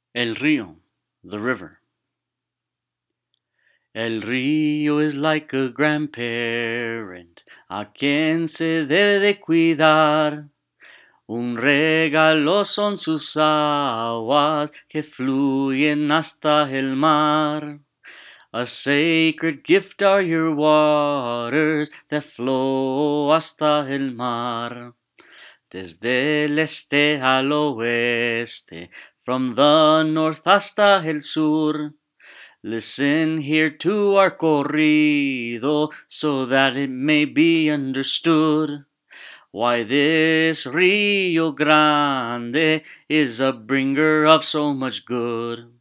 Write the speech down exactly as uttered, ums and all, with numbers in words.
El Rio, the river. El río is like a grandparent a quien se debe de cuidar. Un regalo son sus aguas que fluyen hasta el mar. A sacred gift are your waters that flow hasta el mar. Desde el este al oeste, from the north hasta el sur. Listen here to our corrido so that it may be understood why this Rio Grande is a bringer of so much good.